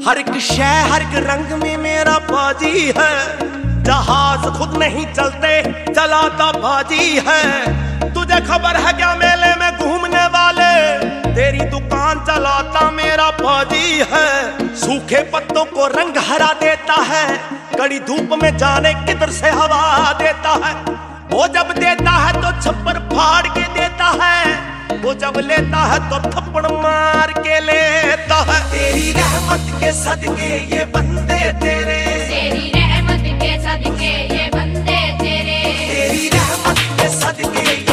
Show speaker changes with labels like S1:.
S1: हर एक शय हर एक रंग में मेरा बाजी है। जहाज खुद नहीं चलते चलाता बाजी है। तुझे खबर है क्या मेले में घूमने वाले, तेरी दुकान चलाता मेरा बाजी है। सूखे पत्तों को रंग हरा देता है, कड़ी धूप में जाने किधर से हवा देता है। वो जब देता है तो छप्पर फाड़ के देता है, वो जब लेता है तो थप्पड़ मार के लेता है। तेरी रहमत के सदके ये बंदे तेरे,
S2: तेरी रहमत के सदके ये बंदे तेरे,
S1: तेरी रहमत के सदके